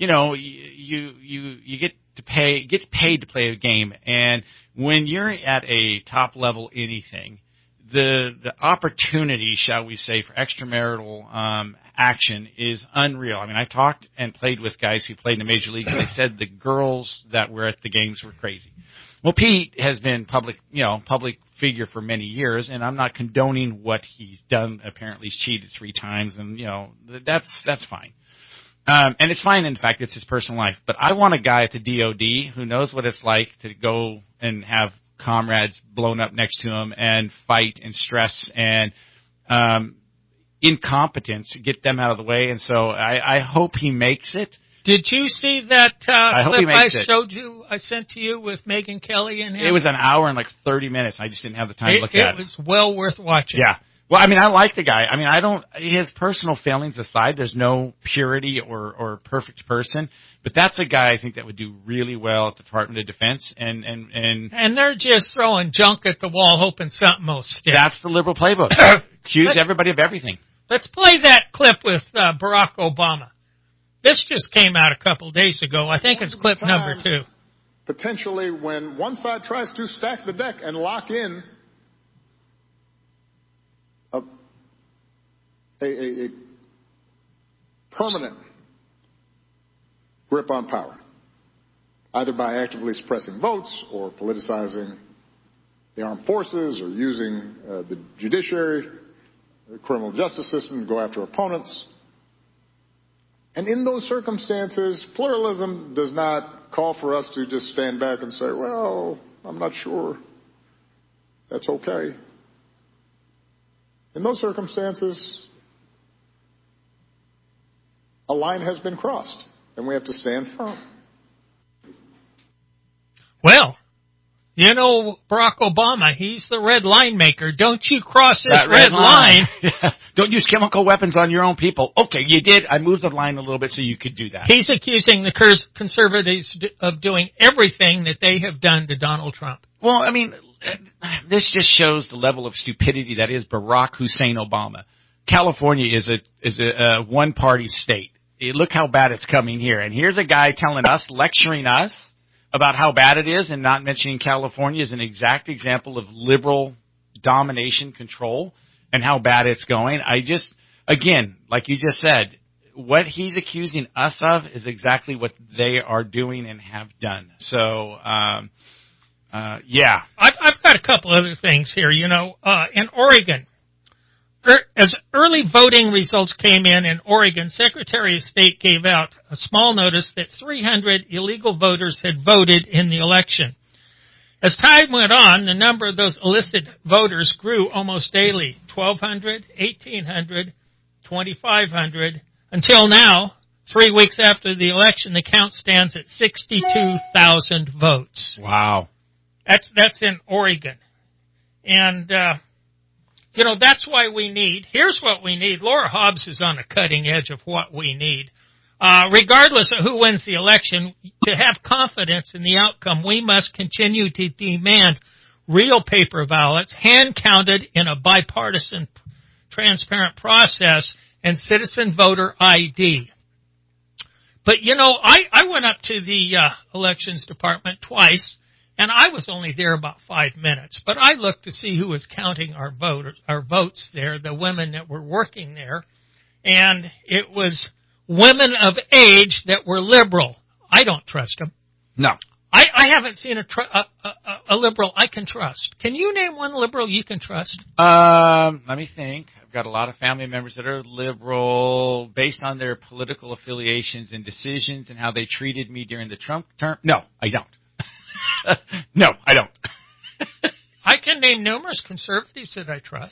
Speaker 3: you get paid to play a game, and when you're at a top level anything, the opportunity, shall we say, for extramarital action is unreal. I mean, I talked and played with guys who played in the major leagues, and they said the girls that were at the games were crazy. Well, Pete has been public figure for many years, and I'm not condoning what he's done. Apparently, he's cheated 3 times, and that's fine. And it's fine. In fact, it's his personal life. But I want a guy at the DOD who knows what it's like to go and have comrades blown up next to him and fight and stress and incompetence, get them out of the way. And so I hope he makes it.
Speaker 2: Did you see that
Speaker 3: clip
Speaker 2: I sent to you with Megyn Kelly and him?
Speaker 3: It was an hour and like 30 minutes. I just didn't have the time to look at it.
Speaker 2: It was well worth watching.
Speaker 3: Yeah. Well, I mean, I like the guy. I mean, his personal failings aside, there's no purity or perfect person, but that's a guy I think that would do really well at the Department of Defense. And
Speaker 2: they're just throwing junk at the wall hoping something will stick.
Speaker 3: That's the liberal playbook. Accuse everybody of everything.
Speaker 2: Let's play that clip with Barack Obama. This just came out a couple days ago. I think it's clip number 2.
Speaker 14: Potentially when one side tries to stack the deck and lock in a permanent grip on power, either by actively suppressing votes or politicizing the armed forces or using the judiciary, the criminal justice system to go after opponents. And in those circumstances, pluralism does not call for us to just stand back and say, well, I'm not sure that's okay. In those circumstances, a line has been crossed, and we have to stand firm.
Speaker 2: Well, Barack Obama, he's the red line maker. Don't you cross this red line.
Speaker 3: Yeah. Don't use chemical weapons on your own people. Okay, you did. I moved the line a little bit so you could do that.
Speaker 2: He's accusing the conservatives of doing everything that they have done to Donald Trump.
Speaker 3: Well, I mean, this just shows the level of stupidity that is Barack Hussein Obama. California is a one-party state. Look how bad it's coming here. And here's a guy telling us, lecturing us about how bad it is, and not mentioning California is an exact example of liberal domination control and how bad it's going. Again, like you just said, what he's accusing us of is exactly what they are doing and have done. So, yeah.
Speaker 2: I've got a couple other things here. In Oregon, as early voting results came in Oregon, Secretary of State gave out a small notice that 300 illegal voters had voted in the election. As time went on, the number of those illicit voters grew almost daily, 1,200, 1,800, 2,500, until now, 3 weeks after the election, the count stands at 62,000 votes.
Speaker 3: Wow.
Speaker 2: That's in Oregon. And, that's why here's what we need. Laura Hobbs is on the cutting edge of what we need. Regardless of who wins the election, to have confidence in the outcome, we must continue to demand real paper ballots, hand-counted in a bipartisan, transparent process, and citizen voter ID. But, I went up to the elections department twice, and I was only there about 5 minutes. But I looked to see who was counting our votes there, the women that were working there, and it was women of age that were liberal. I don't trust them.
Speaker 3: No.
Speaker 2: I haven't seen a liberal I can trust. Can you name one liberal you can trust?
Speaker 3: Let me think. I've got a lot of family members that are liberal based on their political affiliations and decisions and how they treated me during the Trump term. No, I don't. No, I don't.
Speaker 2: I can name numerous conservatives that I trust.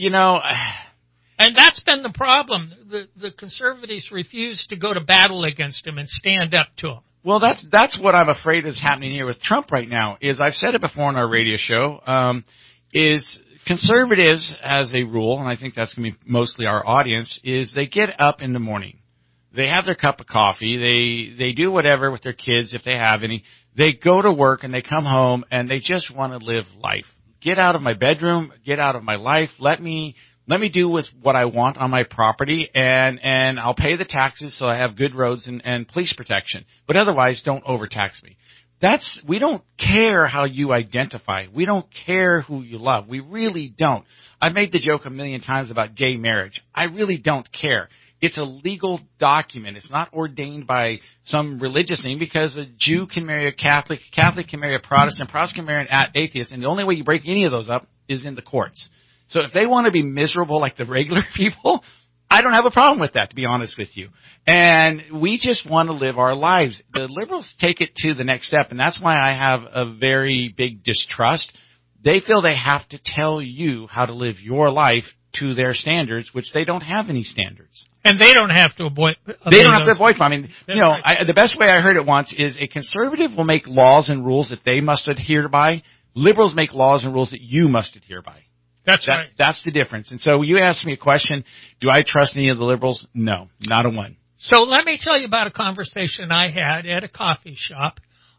Speaker 3: And
Speaker 2: that's been the problem. The conservatives refuse to go to battle against him and stand up to him.
Speaker 3: Well, that's what I'm afraid is happening here with Trump right now. Is I've said it before on our radio show. Is conservatives, as a rule, and I think that's going to be mostly our audience, is they get up in the morning, they have their cup of coffee, they do whatever with their kids if they have any. They go to work and they come home and they just want to live life. Get out of my bedroom, get out of my life. Let me do with what I want on my property, and I'll pay the taxes so I have good roads and police protection. But otherwise, don't overtax me. We don't care how you identify. We don't care who you love. We really don't. I've made the joke a million times about gay marriage. I really don't care. It's a legal document. It's not ordained by some religious thing, because a Jew can marry a Catholic can marry a Protestant can marry an atheist, and the only way you break any of those up is in the courts. So if they want to be miserable like the regular people, I don't have a problem with that, to be honest with you. And we just want to live our lives. The liberals take it to the next step, and that's why I have a very big distrust. They feel they have to tell you how to live your life to their standards, which they don't have any standards.
Speaker 2: And they don't have to avoid.
Speaker 3: They don't have to avoid. I mean, the best way I heard it once is a conservative will make laws and rules that they must adhere by. Liberals make laws and rules that you must adhere by.
Speaker 2: That's right.
Speaker 3: That's the difference. And so you asked me a question, do I trust any of the liberals? No, not a one.
Speaker 2: So let me tell you about a conversation I had at a coffee shop.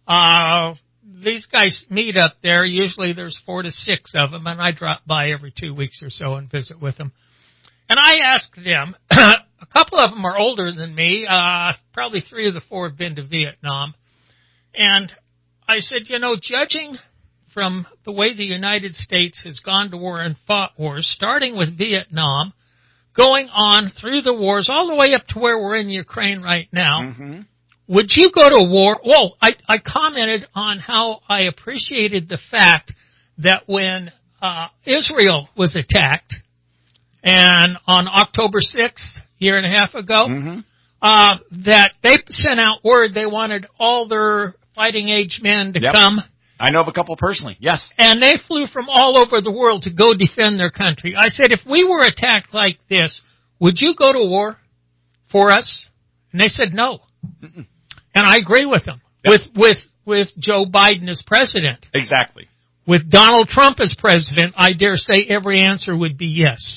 Speaker 2: These guys meet up there. Usually there's 4 to 6 of them, and I drop by every 2 weeks or so and visit with them. And I asked them, a couple of them are older than me, probably 3 of the 4 have been to Vietnam. And I said, judging from the way the United States has gone to war and fought wars, starting with Vietnam, going on through the wars, all the way up to where we're in Ukraine right now, would you go to war? Well, I commented on how I appreciated the fact that when Israel was attacked, and on October 6th, year and a half ago, that they sent out word they wanted all their fighting age men to come.
Speaker 3: I know of a couple personally, yes.
Speaker 2: And they flew from all over the world to go defend their country. I said, if we were attacked like this, would you go to war for us? And they said no. And I agree with them. Yep. With Joe Biden as president.
Speaker 3: Exactly.
Speaker 2: With Donald Trump as president, I dare say every answer would be yes.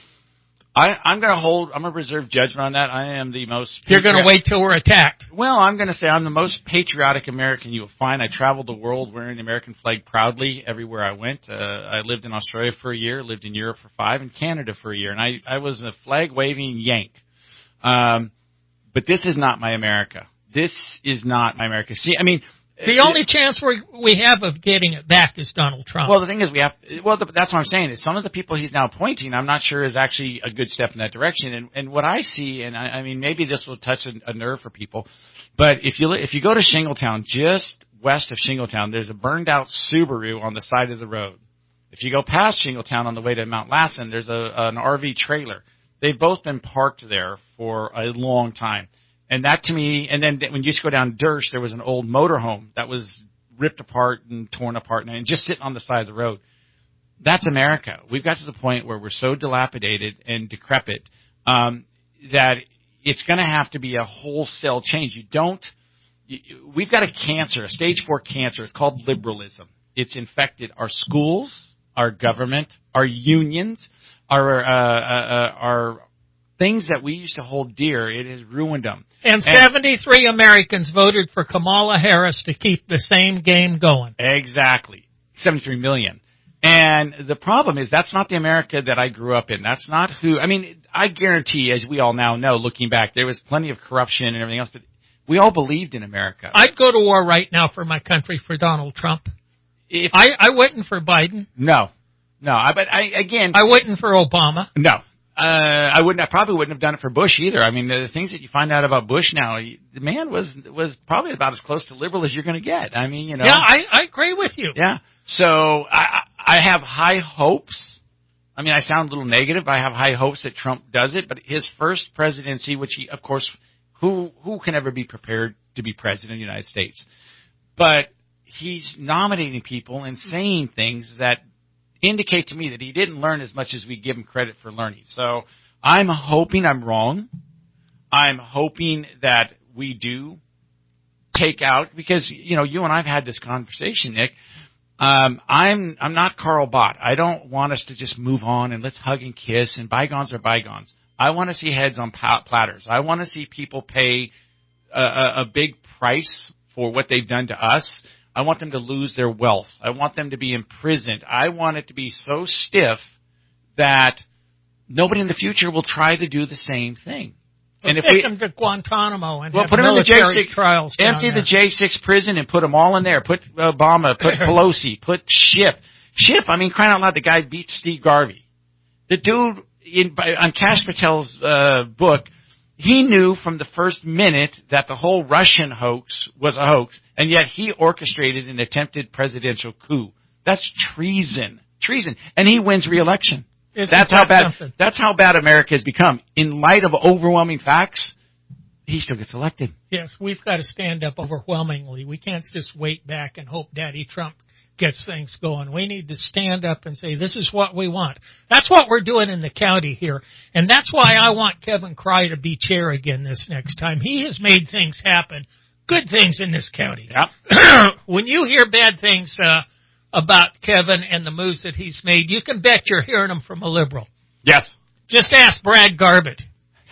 Speaker 3: I'm going to reserve judgment on that. I am the most...
Speaker 2: You're going to wait till we're attacked.
Speaker 3: Well, I'm going to say I'm the most patriotic American you will find. I traveled the world wearing the American flag proudly everywhere I went. I lived in Australia for a year, lived in Europe for 5, and Canada for a year. And I was a flag-waving Yank. But this is not my America. This is not my America. See, I mean...
Speaker 2: The only chance we have of getting it back is Donald Trump.
Speaker 3: Well, the thing is that's what I'm saying. Is some of the people he's now appointing, I'm not sure is actually a good step in that direction. And what I see, and I mean, maybe this will touch a nerve for people, but if you go to Shingletown, just west of Shingletown, there's a burned out Subaru on the side of the road. If you go past Shingletown on the way to Mount Lassen, there's an RV trailer. They've both been parked there for a long time. And that to me, and then when you used to go down Dersh, there was an old motorhome that was ripped apart and torn apart and just sitting on the side of the road. That's America. We've got to the point where we're so dilapidated and decrepit that it's going to have to be a wholesale change. We've got a stage 4 cancer. It's called liberalism. It's infected our schools, our government, our unions, our things that we used to hold dear. It has ruined them.
Speaker 2: And 73 Americans voted for Kamala Harris to keep the same game going.
Speaker 3: Exactly. 73 million. And the problem is that's not the America that I grew up in. That's not I guarantee, as we all now know, looking back, there was plenty of corruption and everything else, but we all believed in America.
Speaker 2: I'd go to war right now for my country for Donald Trump. I wouldn't for Biden.
Speaker 3: No. I wouldn't
Speaker 2: for Obama.
Speaker 3: No. I probably wouldn't have done it for Bush either. I mean, the things that you find out about Bush now, the man was probably about as close to liberal as you're going to get. I mean,
Speaker 2: Yeah, I agree with you.
Speaker 3: Yeah. So I have high hopes. I mean, I sound a little negative. I have high hopes that Trump does it, but his first presidency, which he, of course, who can ever be prepared to be president of the United States? But he's nominating people and saying things that indicate to me that he didn't learn as much as we give him credit for learning. So I'm hoping I'm wrong. I'm hoping that we do take out, because, you and I have had this conversation, Nick. I'm not Carl Bott. I don't want us to just move on and let's hug and kiss and bygones are bygones. I want to see heads on platters. I want to see people pay a big price for what they've done to us. I want them to lose their wealth. I want them to be imprisoned. I want it to be so stiff that nobody in the future will try to do the same thing.
Speaker 2: And if take them to Guantanamo and have
Speaker 3: put them in the J6
Speaker 2: trials,
Speaker 3: empty the J6 prison and put them all in there. Put Obama, put Pelosi, put Schiff. Schiff, I mean, crying out loud, the guy beat Steve Garvey. The dude on Kash Patel's book, he knew from the first minute that the whole Russian hoax was a hoax, and yet he orchestrated an attempted presidential coup. That's treason. Treason. And he wins re-election. That's how bad America has become. In light of overwhelming facts, he still gets elected.
Speaker 2: Yes, we've got to stand up overwhelmingly. We can't just wait back and hope Daddy Trump gets things going. We need to stand up and say, this is what we want. That's what we're doing in the county here. And that's why I want Kevin Cry to be chair again this next time. He has made things happen, good things in this county.
Speaker 3: Yep.
Speaker 2: When you hear bad things about Kevin and the moves that he's made, you can bet you're hearing them from a liberal.
Speaker 3: Yes.
Speaker 2: Just ask Brad Garbutt.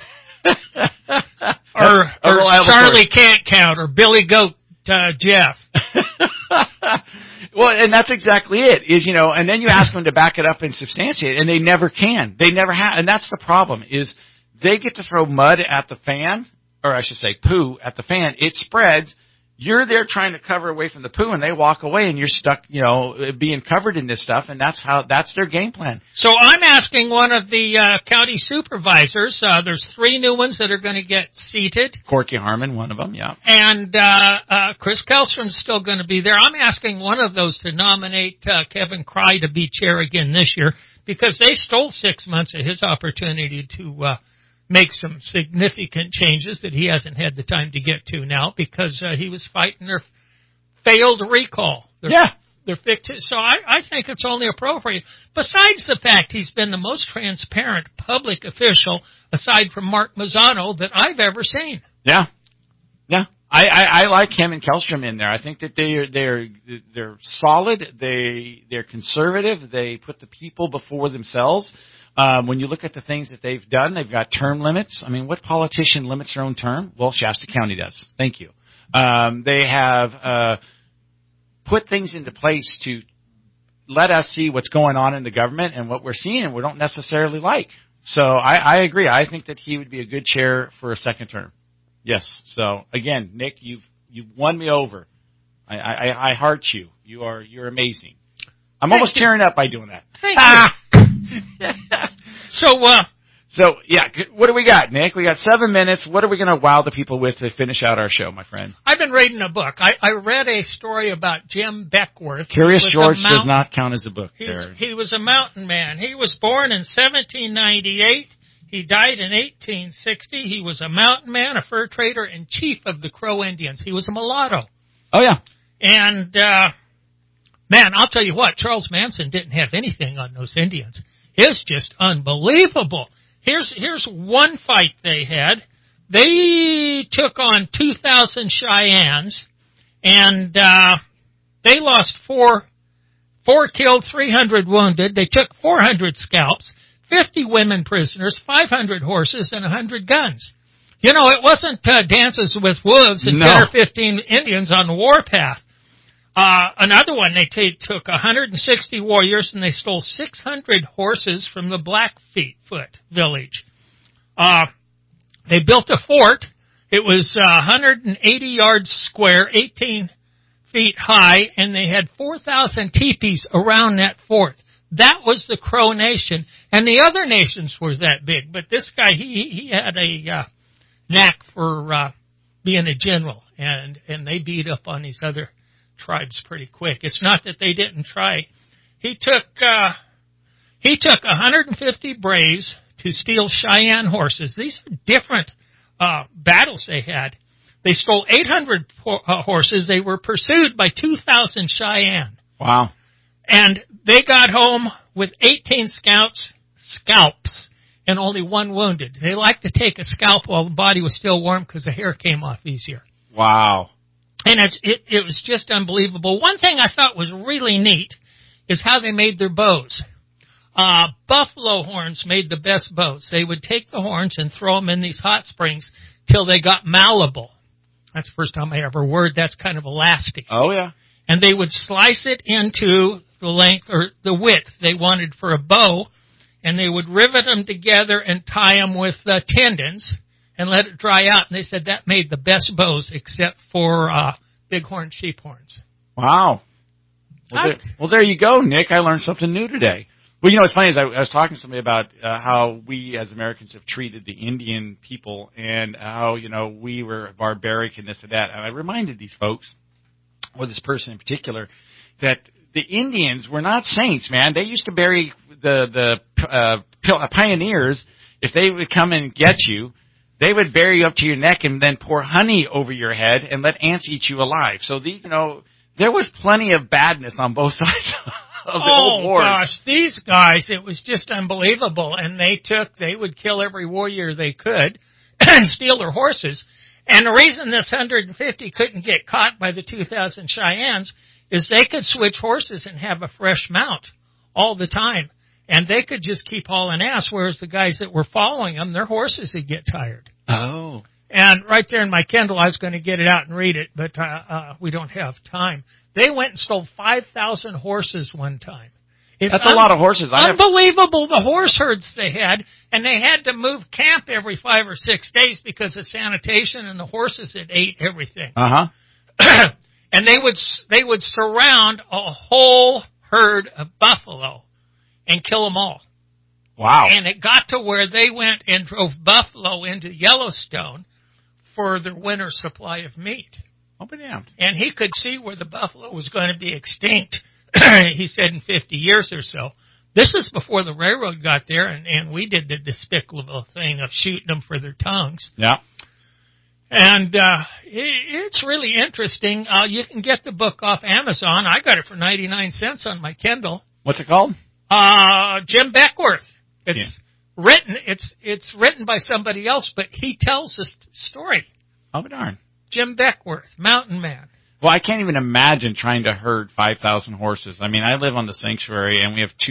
Speaker 2: or Charlie Can't Count, or Billy Goat Jeff.
Speaker 3: Well, and that's exactly it, and then you ask them to back it up and substantiate it, and they never can. They never have, and that's the problem, is they get to throw mud at the fan, or I should say poo at the fan, it spreads, you're there trying to cover away from the poo, and they walk away, and you're stuck, being covered in this stuff, and that's their game plan.
Speaker 2: So I'm asking one of the county supervisors, there's 3 new ones that are going to get seated.
Speaker 3: Corky Harmon, one of them, yeah.
Speaker 2: And Chris Kellstrom's still going to be there. I'm asking one of those to nominate Kevin Cry to be chair again this year, because they stole 6 months of his opportunity to make some significant changes that he hasn't had the time to get to now, because he was fighting their failed recall. They're fictitious. So I think it's only appropriate. Besides the fact he's been the most transparent public official, aside from Mark Mazzano, that I've ever seen.
Speaker 3: Yeah. Yeah. I like him and Kellstrom in there. I think that they're solid. They're conservative. They put the people before themselves. When you look at the things that they've done, they've got term limits. I mean, what politician limits their own term? Well, Shasta County does. Thank you. They have put things into place to let us see what's going on in the government and what we're seeing and we don't necessarily like. So I agree. I think that he would be a good chair for a second term. Yes. So again, Nick, you've won me over. I heart you. You're amazing. I'm almost tearing up by doing that.
Speaker 2: Thank you. So
Speaker 3: yeah, what do we got, Nick? We got 7 minutes. What are we going to wow the people with to finish out our show, my friend?
Speaker 2: I've been reading a book. I read a story about Jim Beckworth.
Speaker 3: Curious George does not count as a book.
Speaker 2: He was a mountain man. He was born in 1798. He died in 1860. He was a mountain man, a fur trader, and chief of the Crow Indians. He was a mulatto.
Speaker 3: Oh, yeah.
Speaker 2: And, man, I'll tell you what, Charles Manson didn't have anything on those Indians. It's just unbelievable. Here's one fight they had. They took on 2,000 Cheyennes, and they lost 4 killed, 300 wounded. They took 400 scalps, 50 women prisoners, 500 horses, and 100 guns. You know, it wasn't Dances with Wolves and 10 or 15 Indians on the warpath. Another one, they took 160 warriors and they stole 600 horses from the Blackfoot village. They built a fort. It was 180 yards square, 18 feet high, and they had 4,000 teepees around that fort. That was the Crow Nation, and the other nations were that big. But this guy, he had a knack for being a general, and they beat up on these other tribes pretty quick. It's not that they didn't try. He took 150 braves to steal Cheyenne horses. These are different battles they had. They stole 800 horses. They were pursued by 2,000 Cheyenne.
Speaker 3: Wow.
Speaker 2: And they got home with 18 scalps, and only one wounded. They liked to take a scalp while the body was still warm because the hair came off easier.
Speaker 3: Wow.
Speaker 2: And it was just unbelievable. One thing I thought was really neat is how they made their bows. Buffalo horns made the best bows. They would take the horns and throw them in these hot springs till they got malleable. That's the first time I ever heard that's kind of elastic.
Speaker 3: Oh, yeah.
Speaker 2: And they would slice it into the length or the width they wanted for a bow, and they would rivet them together and tie them with tendons and let it dry out. And they said that made the best bows except for bighorn sheep horns.
Speaker 3: Wow. Well, there you go, Nick. I learned something new today. Well, it's funny. I was talking to somebody about how we as Americans have treated the Indian people and how, we were barbaric and this and that. And I reminded these folks, or this person in particular, that the Indians were not saints, man. They used to bury the pioneers. If they would come and get you, they would bury you up to your neck and then pour honey over your head and let ants eat you alive. So these, there was plenty of badness on both sides of the old wars.
Speaker 2: Oh gosh, these guys, it was just unbelievable. And they would kill every warrior they could and steal their horses. And the reason this 150 couldn't get caught by the 2,000 Cheyennes is they could switch horses and have a fresh mount all the time. And they could just keep hauling ass, whereas the guys that were following them, their horses would get tired.
Speaker 3: Oh.
Speaker 2: And right there in my Kindle, I was going to get it out and read it, but we don't have time. They went and stole 5,000 horses one time.
Speaker 3: That's a lot of horses.
Speaker 2: Unbelievable, the horse herds they had, and they had to move camp every 5 or 6 days because of sanitation, and the horses had ate everything.
Speaker 3: Uh-huh.
Speaker 2: And they would surround a whole herd of buffalo and kill them all.
Speaker 3: Wow.
Speaker 2: And it got to where they went and drove buffalo into Yellowstone for their winter supply of meat.
Speaker 3: Oh, but damn.
Speaker 2: And he could see where the buffalo was going to be extinct, he said, in 50 years or so. This is before the railroad got there, and we did the despicable thing of shooting them for their tongues.
Speaker 3: Yeah.
Speaker 2: And it's really interesting. You can get the book off Amazon. I got it for 99 cents on my Kindle.
Speaker 3: What's it called?
Speaker 2: Jim Beckworth. It's written by somebody else, but he tells the story.
Speaker 3: Oh, darn.
Speaker 2: Jim Beckworth, Mountain Man.
Speaker 3: Well, I can't even imagine trying to herd 5,000 horses. I mean, I live on the sanctuary, and we have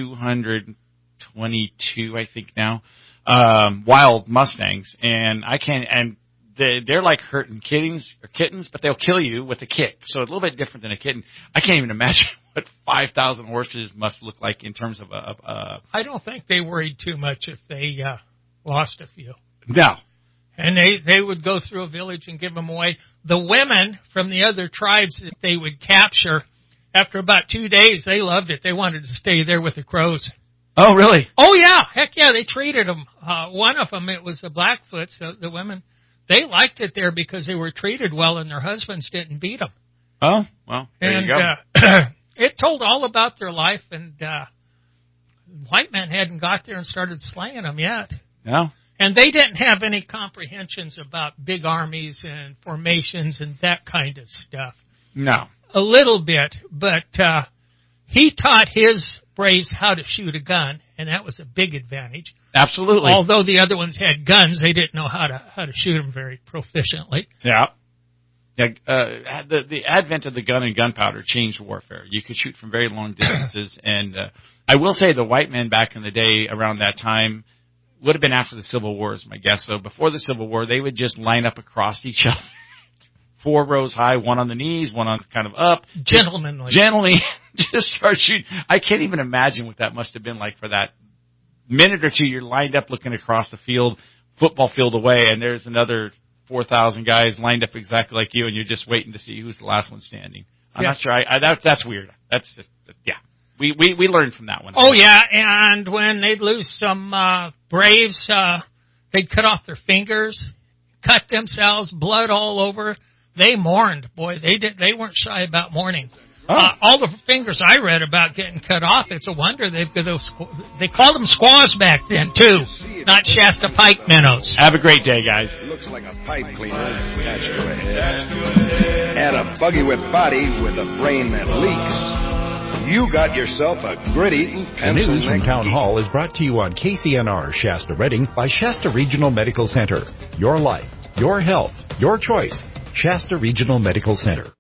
Speaker 3: 222, I think now, wild Mustangs, and I can't. And they're like herding kittens, but they'll kill you with a kick. So it's a little bit different than a kitten. I can't even imagine what 5,000 horses must look like in terms of
Speaker 2: I don't think they worried too much if they lost a few.
Speaker 3: No.
Speaker 2: And they would go through a village and give them away. The women from the other tribes that they would capture, after about 2 days, they loved it. They wanted to stay there with the Crows.
Speaker 3: Oh, really?
Speaker 2: Oh, yeah. Heck yeah, they treated them. One of them, it was the Blackfoots, the women. They liked it there because they were treated well and their husbands didn't beat them.
Speaker 3: Oh, well, there you go.
Speaker 2: It told all about their life, and white men hadn't got there and started slaying them yet.
Speaker 3: No.
Speaker 2: And they didn't have any comprehensions about big armies and formations and that kind of stuff.
Speaker 3: No.
Speaker 2: A little bit, but he taught his braves how to shoot a gun, and that was a big advantage.
Speaker 3: Absolutely.
Speaker 2: Although the other ones had guns, they didn't know how to shoot them very proficiently.
Speaker 3: Yeah. The advent of the gun and gunpowder changed warfare. You could shoot from very long distances, and I will say the white men back in the day around that time would have been after the Civil War, is my guess. So before the Civil War, they would just line up across each other, 4 rows high, one on the knees, one on kind of up.
Speaker 2: Gentlemanly.
Speaker 3: Gently, just start shooting. I can't even imagine what that must have been like for that minute or two. You're lined up looking across the field, football field away, and there's another 4,000 guys lined up exactly like you, and you're just waiting to see who's the last one standing. I'm not sure. That's weird. That's just, yeah. We learned from that one.
Speaker 2: Oh, yeah, and when they'd lose some Braves, they'd cut off their fingers, cut themselves, blood all over. They mourned. Boy, they weren't shy about mourning. All the fingers I read about getting cut off, it's a wonder they called them squaws back then, too, not Shasta Pike minnows.
Speaker 3: Have a great day, guys.
Speaker 13: Looks like a pipe cleaner attached to a head. And a buggy whip body with a brain that leaks. You got yourself a grit-eating pencil.
Speaker 15: The news from Town Hall is brought to you on KCNR Shasta Redding by Shasta Regional Medical Center. Your life, your health, your choice. Shasta Regional Medical Center.